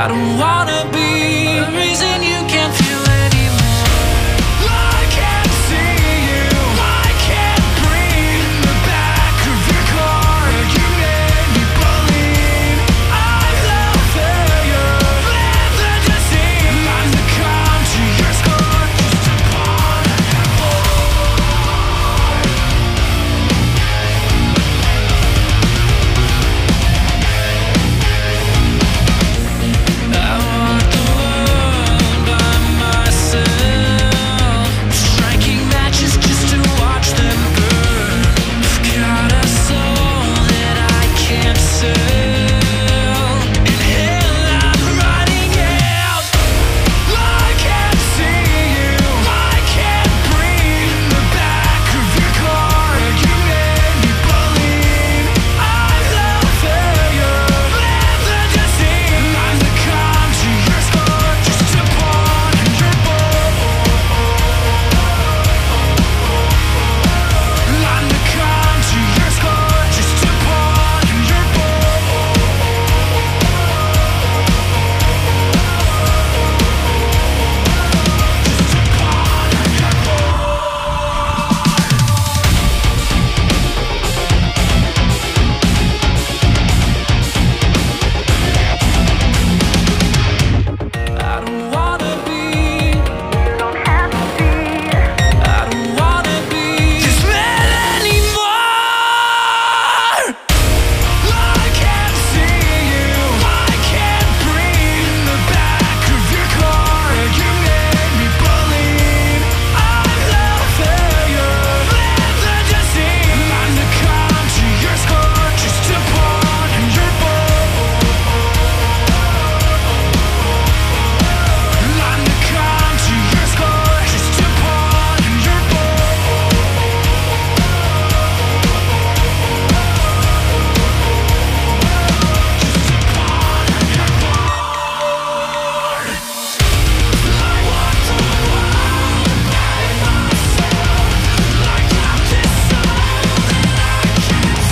I don't wanna be the reason you can't feel anymore. I can't see you, I can't breathe. In the back of your car, you made me believe I love failure, live the deceit. I'm the calm to your score, just a part of your I want the world by myself, striking matches just to watch them burn. I've got a soul that I can't sell, in hell I'm running out. I can't see you, I can't breathe. In the back of your car, you made me believe I love failure, live the deceit. I'm the calm to your score, just a pawn in your bowl. I'm the calm to your score, just a pawn in your bowl. Just a pawn in your I don't wanna be, you don't have to be. I don't wanna be this man anymore. I can't see you, I can't breathe. In the back of your car, you made me believe I love failure, live the deceit. I'm the calm to your score, just a pawn in your bowl. I'm the calm to your score, just a pawn in your bowl. Just a pawn in your board. I want the world by myself, like I'm this soul that I can't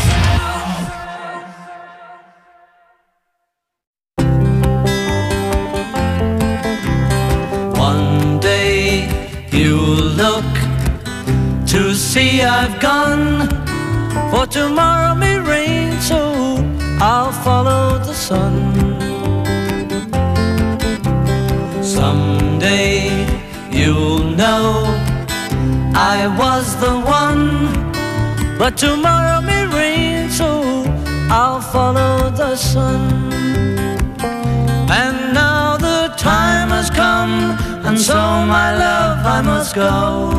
sell. One day you'll look to see I've gone, for tomorrow may rain, so I'll follow the sun. Someday you'll know I was the one, but tomorrow may rain, so I'll follow the sun. And now the time has come, and so my love I must go.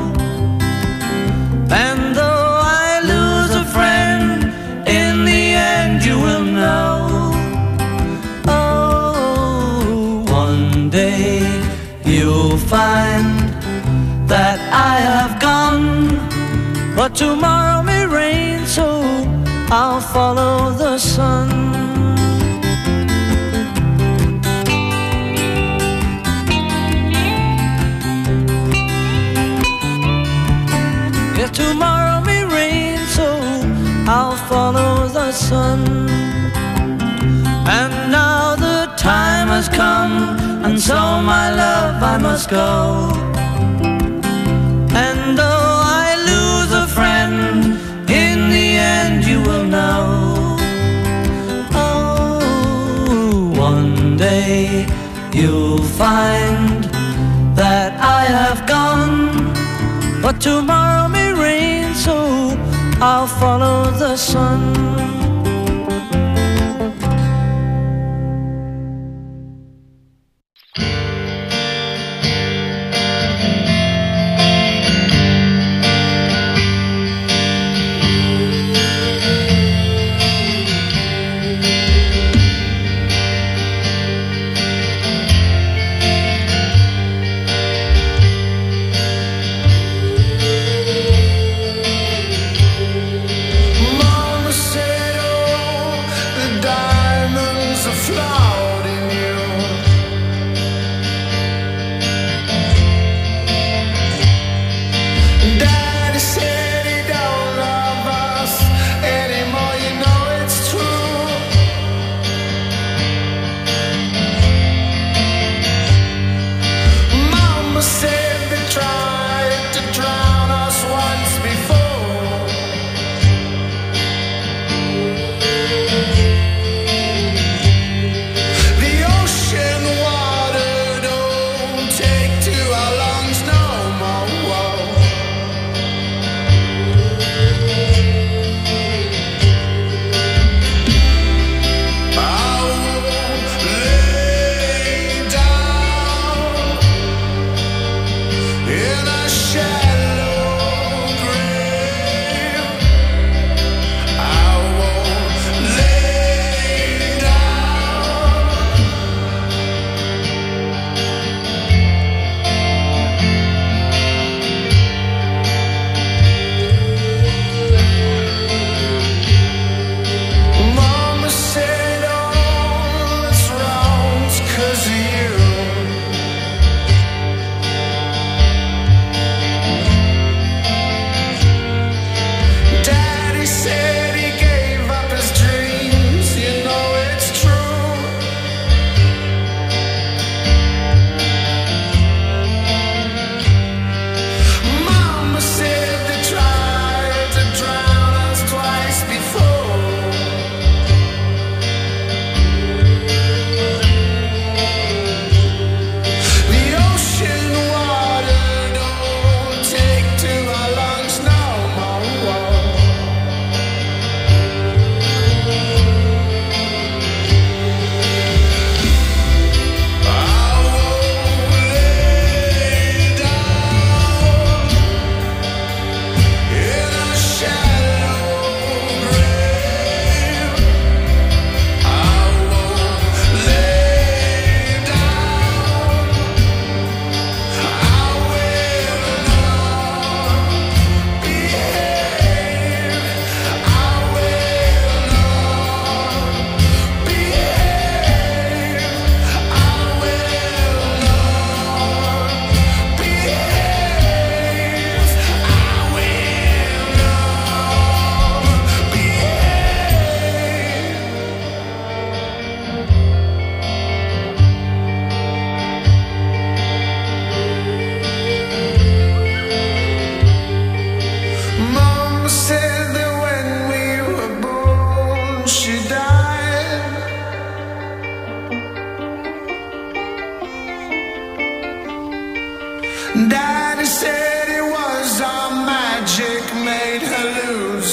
And though I lose a friend, in the end you will know. Oh, one day you'll find that I have gone, but tomorrow may rain, so I'll follow the sun. If tomorrow may rain, so I'll follow the sun. And now the time has come, and so my love I must go. And though I lose a friend, in the end you will know. Oh, one day you'll find that I have gone, but tomorrow may rain, so I'll follow the sun. Mama said,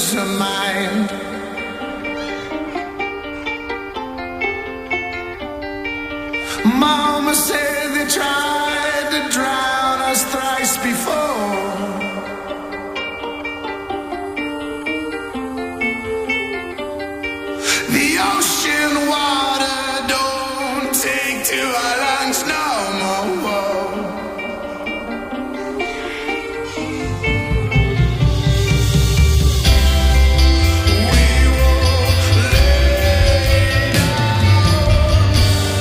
lose her mind. Mama said they tried to drown us thrice before. The ocean water don't take to our lungs no more. We will lay down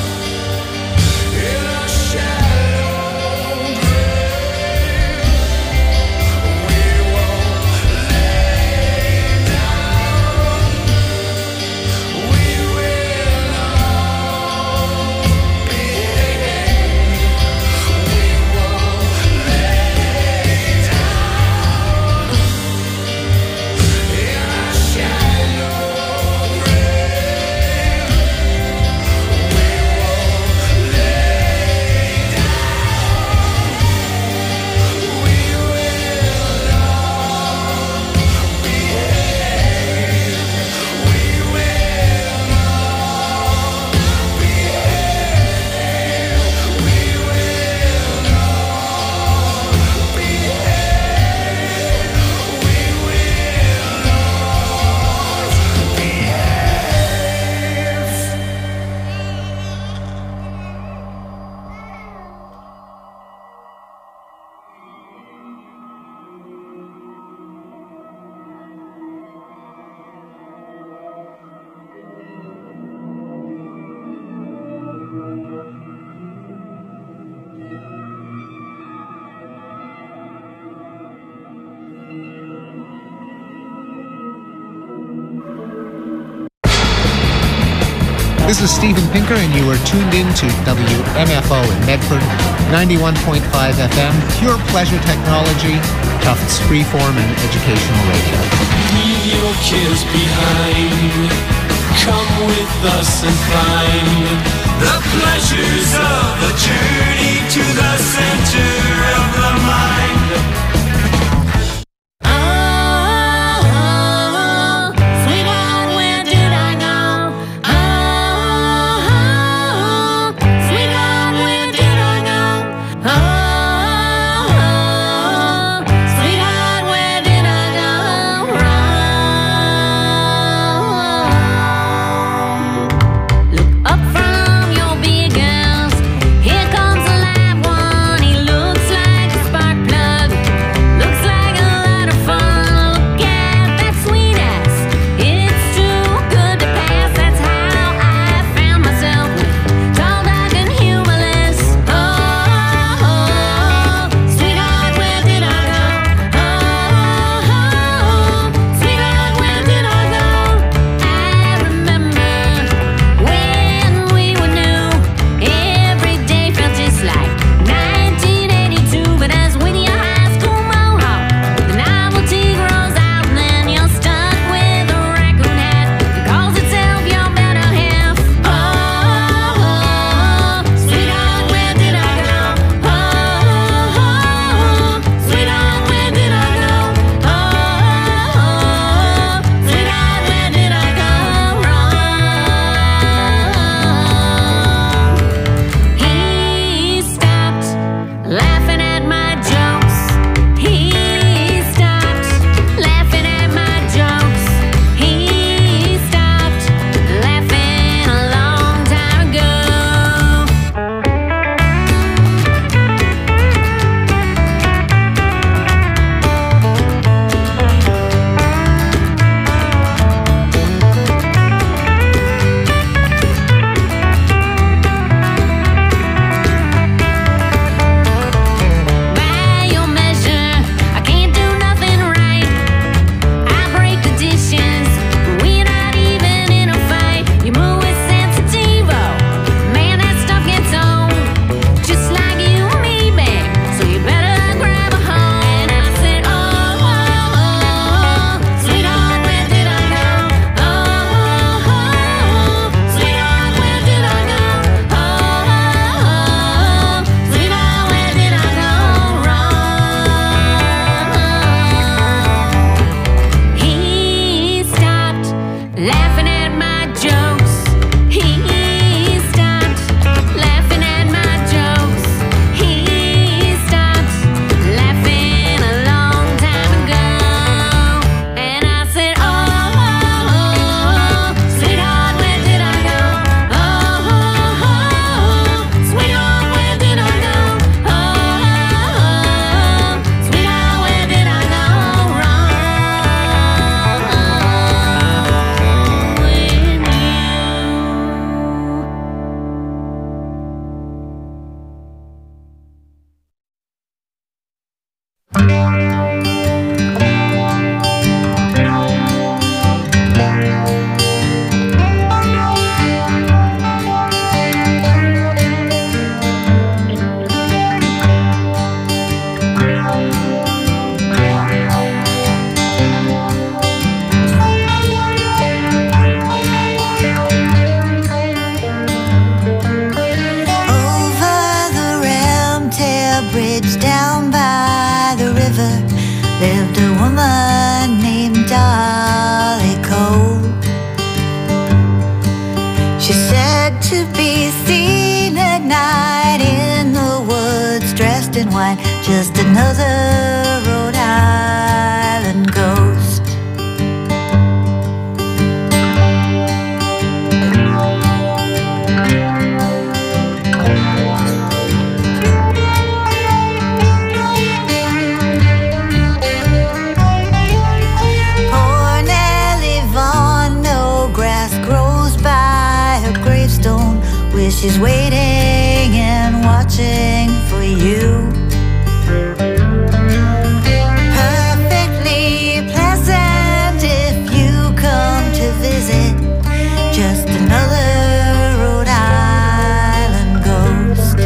in a shallow grave. We will lay down. We will all behave. We will lay down in a shallow grave. We will lay down. We will all behave. We will all behave. We will all behave. We will all behave. This is Steven Pinker, and you are tuned in to WMFO in Medford, 91.5 FM, pure pleasure technology, Tufts freeform and educational radio. Leave your cares behind. Come with us and find the pleasures of a journey to the center of the mind. Sweetheart, where did I go? Sweetheart, where did I go? Sweetheart, where did I go wrong? Look up from your big house. Here comes a live one. to be seen at night in the woods, dressed in white, just another Rhode Island ghost. Poor Nellie Vaughan, no grass grows by her gravestone, where she's waiting and watching for you. Perfectly pleasant if you come to visit, just another Rhode Island ghost.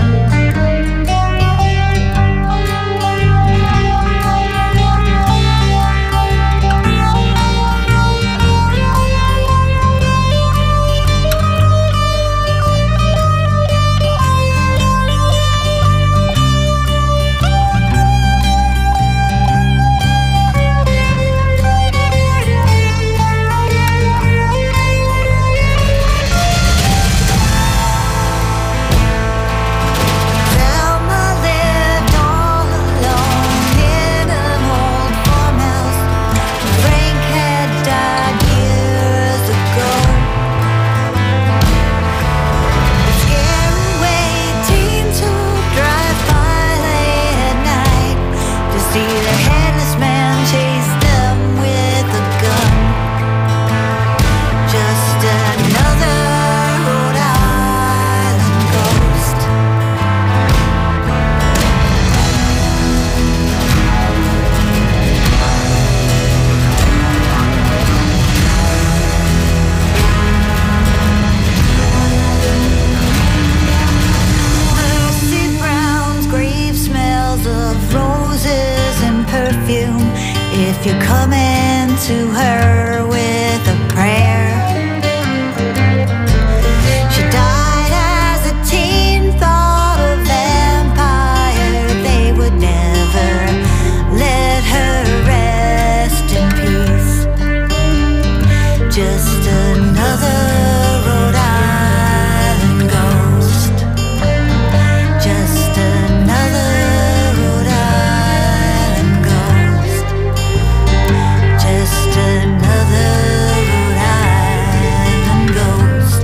If you're coming to her with a prayer, she died as a teen, thought a vampire. They would never let her rest in peace. Just another Rhode Island ghost. Just another Rhode Island ghost. Just another Rhode Island ghost.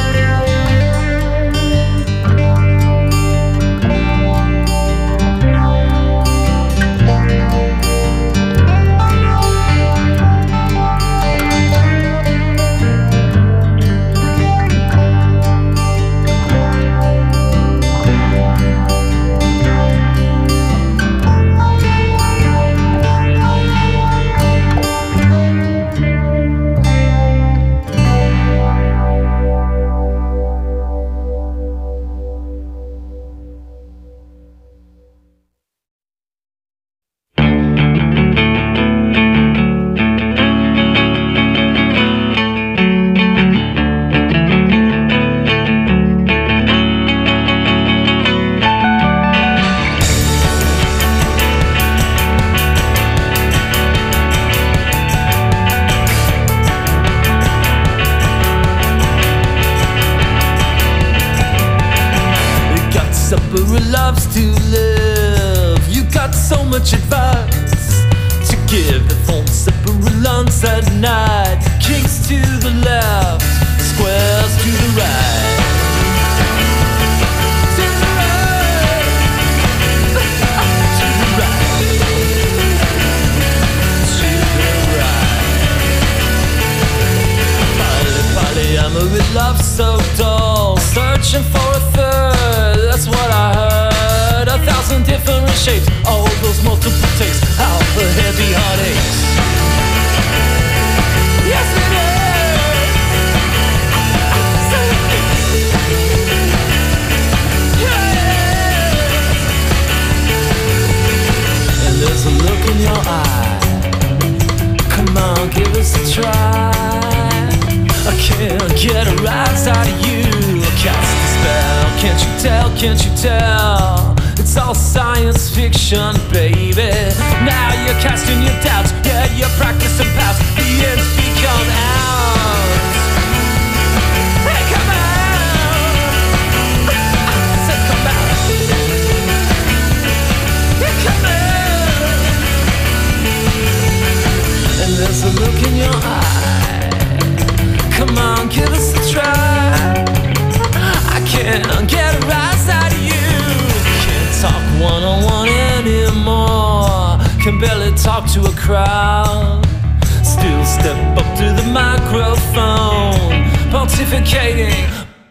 Loves to live. You got so much advice to give. The phone supper lunch at night. Kicks to the left, squares to the right. To the right. To the right. To the right. Polyamory love so dull. Searching for a third. That's what I heard. 1,000 different shapes. All those multiple takes out the heavy heartaches. Yes it is. Yeah. And there's a look in your eye. Come on, give us a try. I can't get a rise out of you. Cast a spell, can't you tell, can't you tell? It's all science fiction, baby. Now you're casting your doubts, yeah, you're practicing past. The ends become ours. Hey, come on! talk to a crowd, still step up to the microphone, pontificating.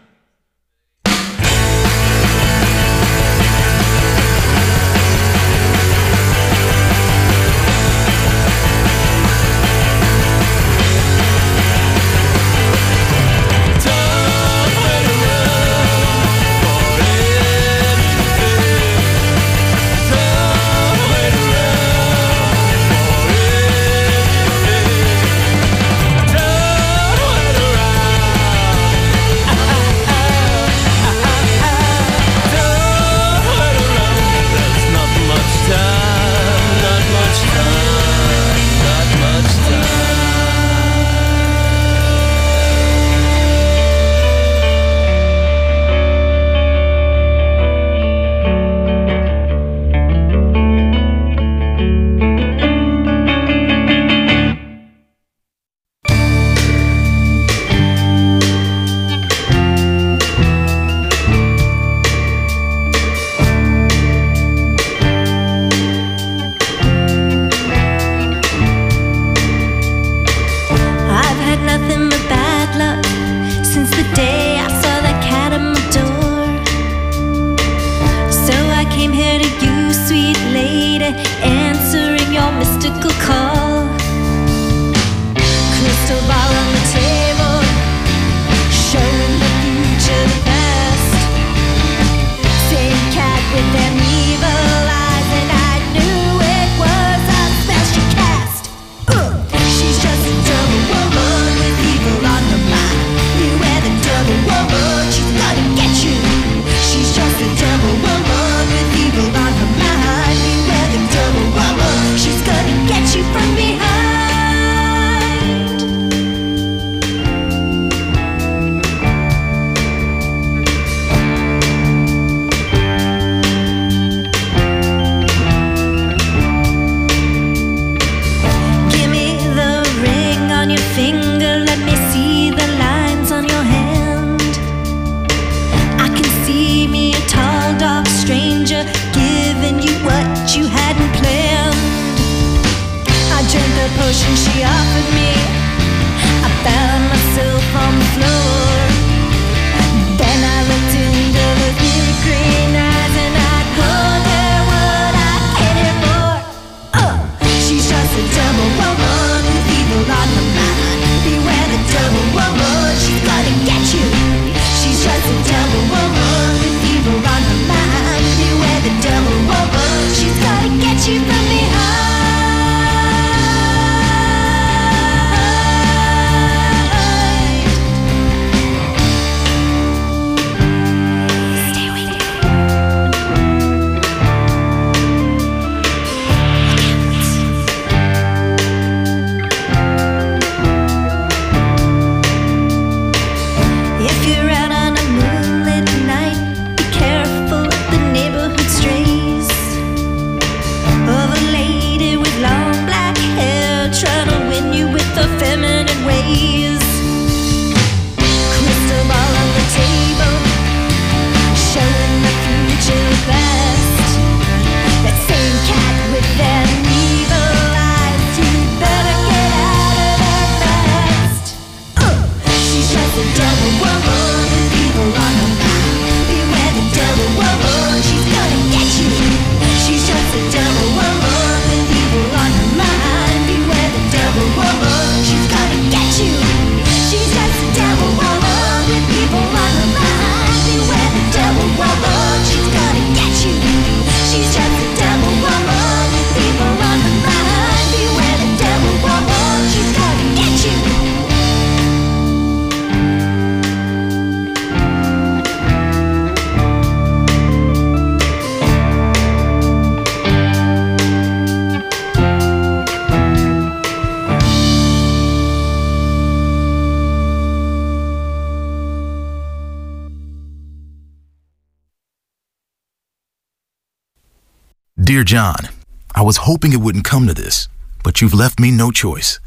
Dear John, I was hoping it wouldn't come to this, but you've left me no choice.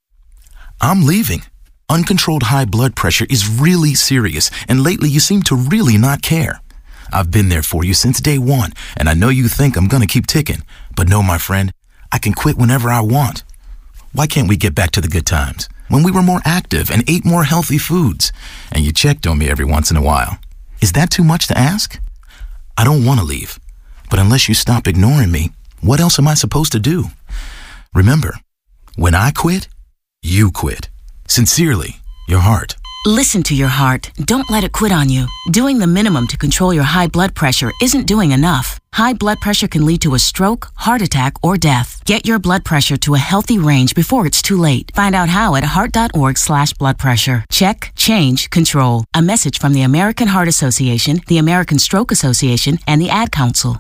I'm leaving. Uncontrolled high blood pressure is really serious, and lately you seem to really not care. I've been there for you since day one, and I know you think I'm gonna keep ticking, but no, my friend, I can quit whenever I want. Why can't we get back to the good times when we were more active and ate more healthy foods and you checked on me every once in a while? Is that too much to ask? I don't want to leave, but unless you stop ignoring me, what else am I supposed to do? Remember, when I quit, you quit. Sincerely, your heart. Listen to your heart. Don't let it quit on you. Doing the minimum to control your high blood pressure isn't doing enough. High blood pressure can lead to a stroke, heart attack, or death. Get your blood pressure to a healthy range before it's too late. Find out how at heart.org/bloodpressure. Check, change, control. A message from the American Heart Association, the American Stroke Association, and the Ad Council.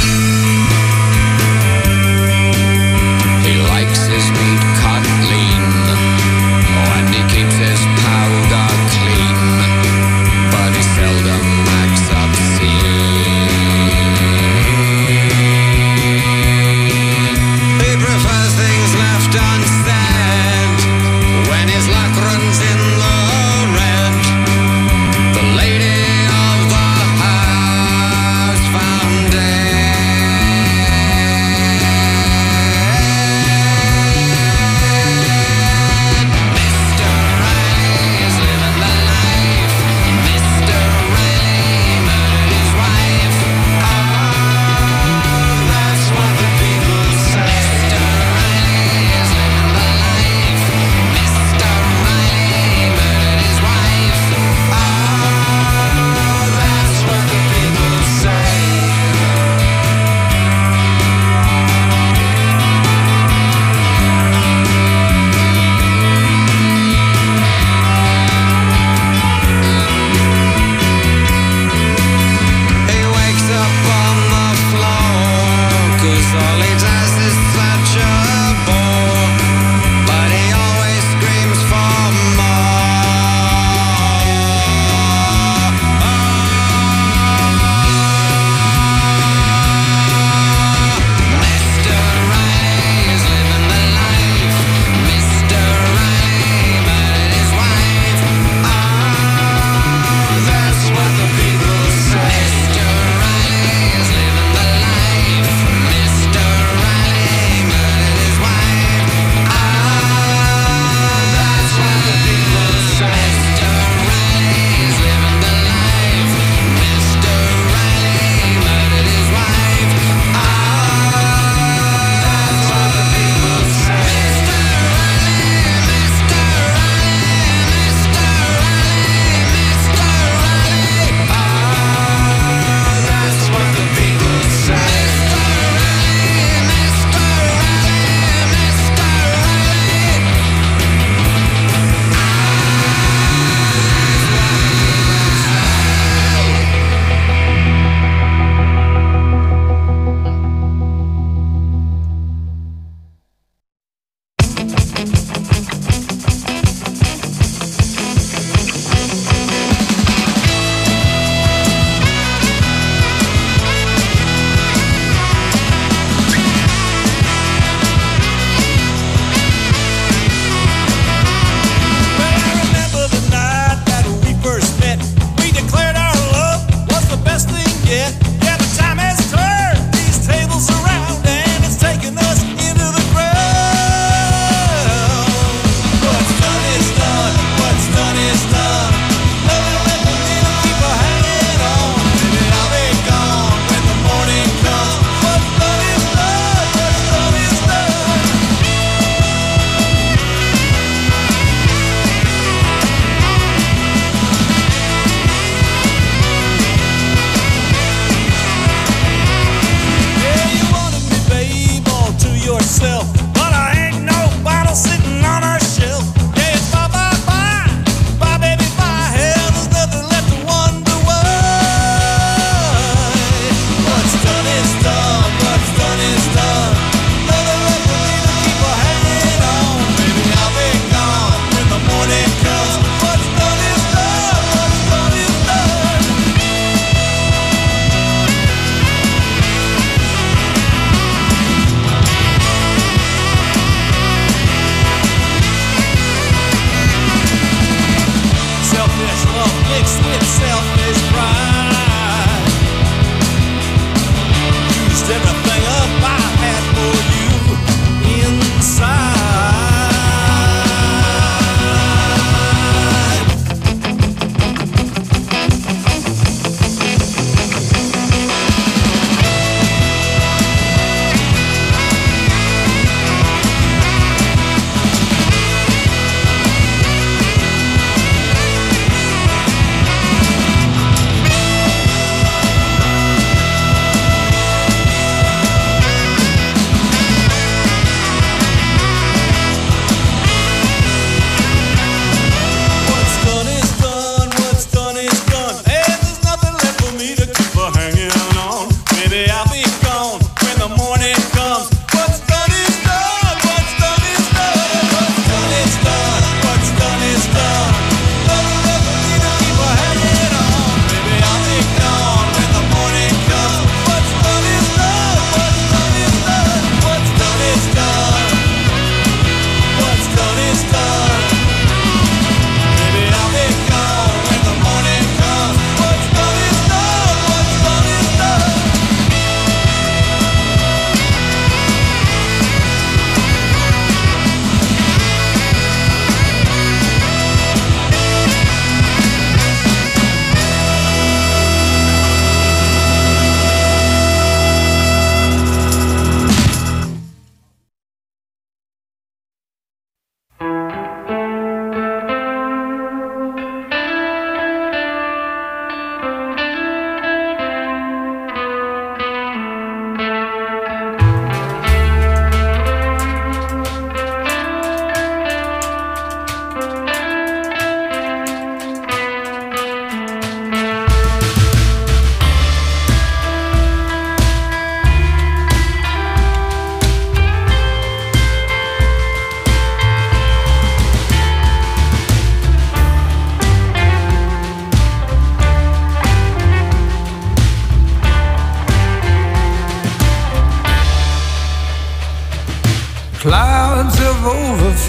He likes his meat cut lean, and he keeps his powder clean, but he seldom acts obscene. He prefers things left unsaid when his luck runs in the red. The lady of the house found dead.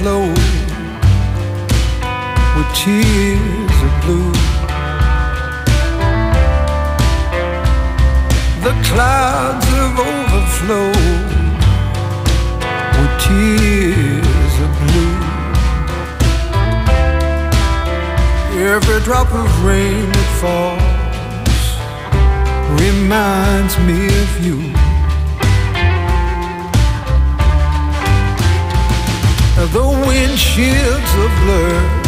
overflow with tears of blue. The clouds have overflowed with tears of blue. Every drop of rain that falls reminds me of you. The windshields are blurred,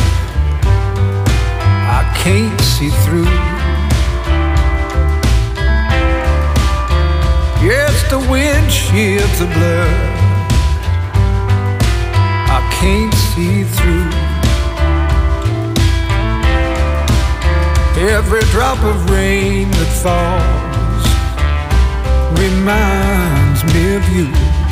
I can't see through. Yes, the windshields are blurred, I can't see through. Every drop of rain that falls reminds me of you.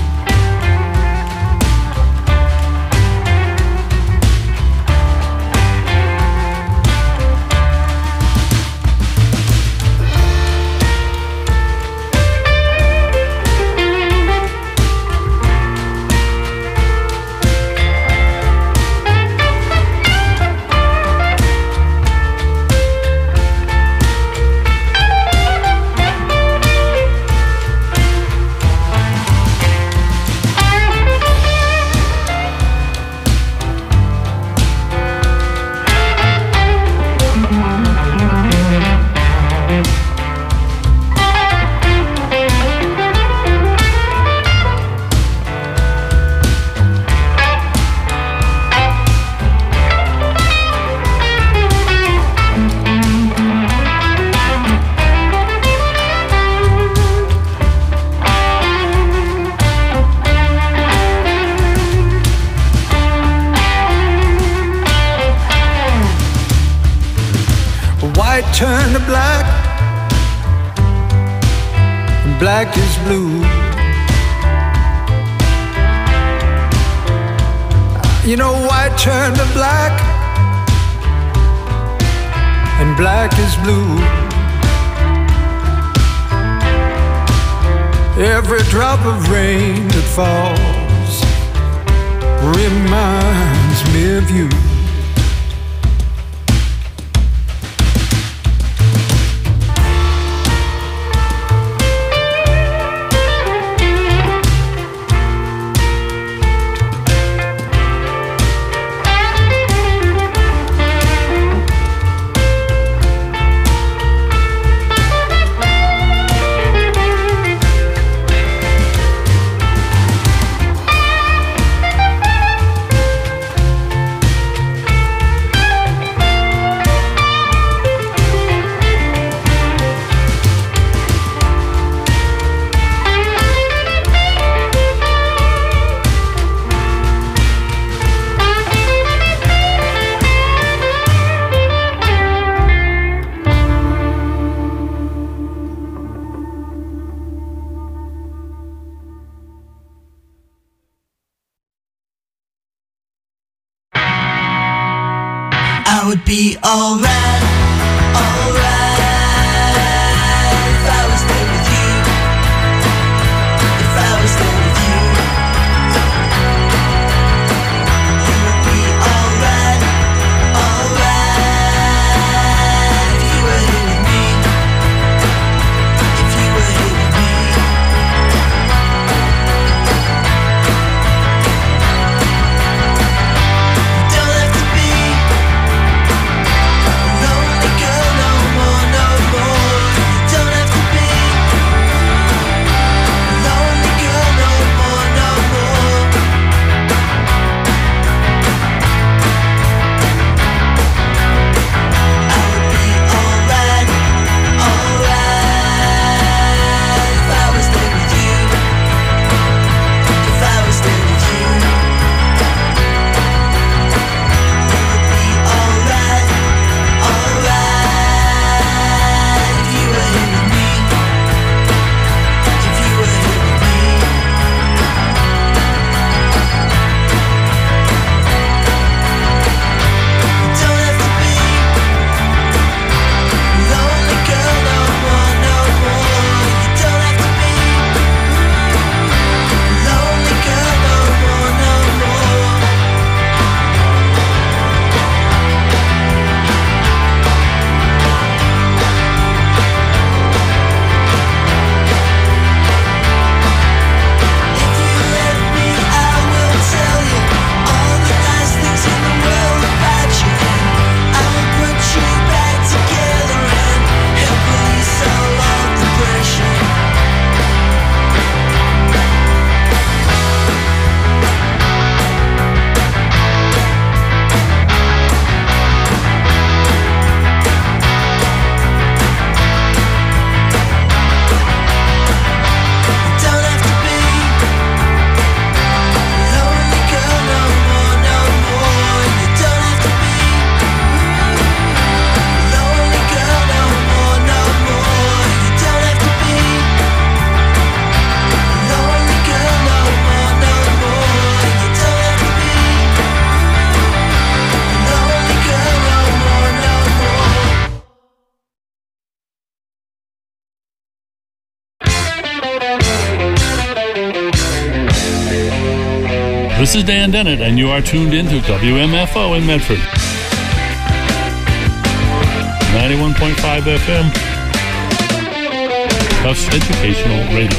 Turn to black, and black is blue. You know, white turned to black, and black is blue. Every drop of rain that falls reminds me of you. I would be alright, alright, if I was there with you, if I was there with you. You would be alright, alright, if you were here with me, if you were here with me. You don't have to be alone. This is Dan Dennett, and you are tuned in to WMFO in Medford. 91.5 FM. Tufts Educational Radio.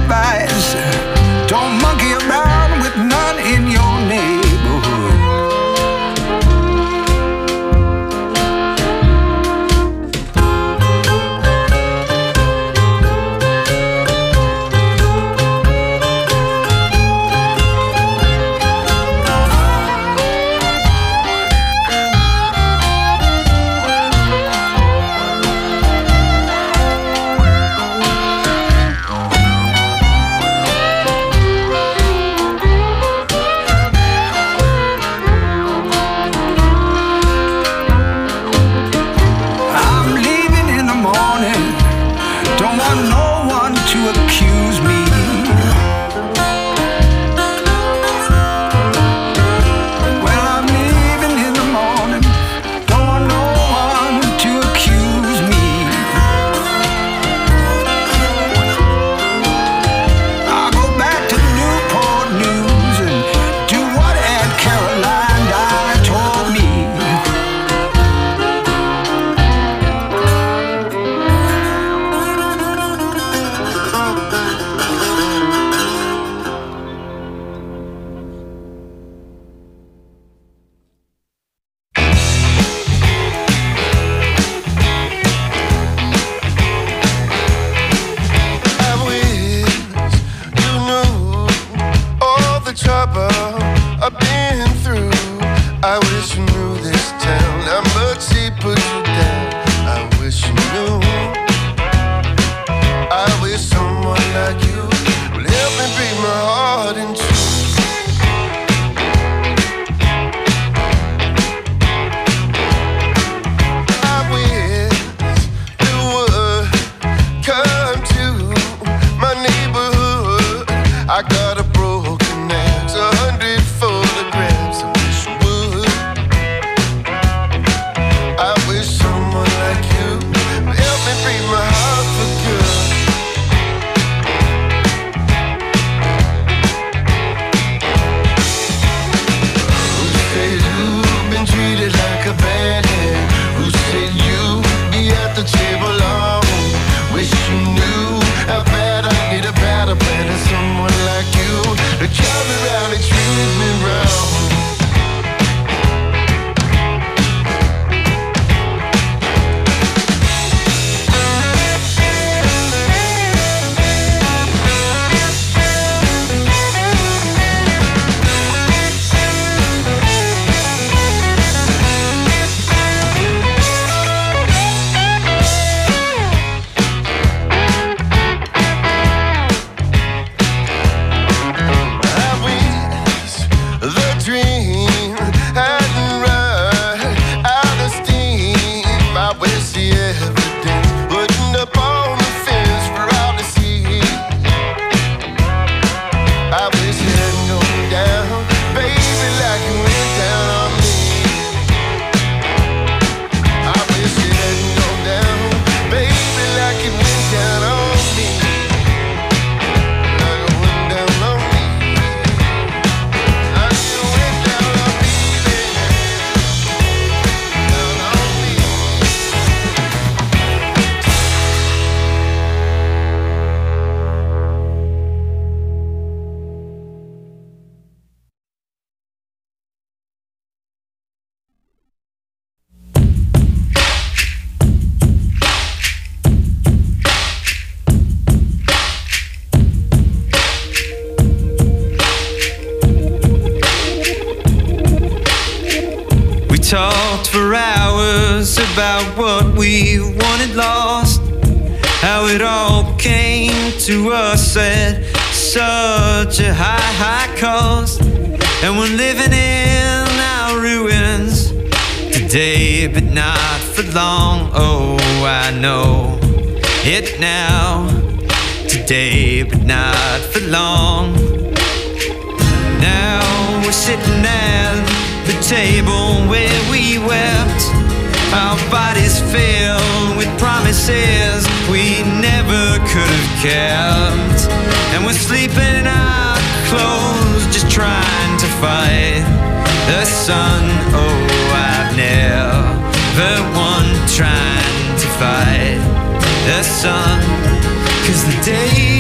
advice. Don't monkey around with none in your neighborhood. Talked for hours about what we wanted lost, how it all came to us at such a high cost, and we're living in our ruins today, but not for long. Oh, I know it now, today, but not for long. Now we're sitting at the table where we wept, our bodies filled with promises we never could have kept, and we're sleeping in our clothes, just trying to fight the sun. Oh, I've never won trying to fight the sun, 'cause the day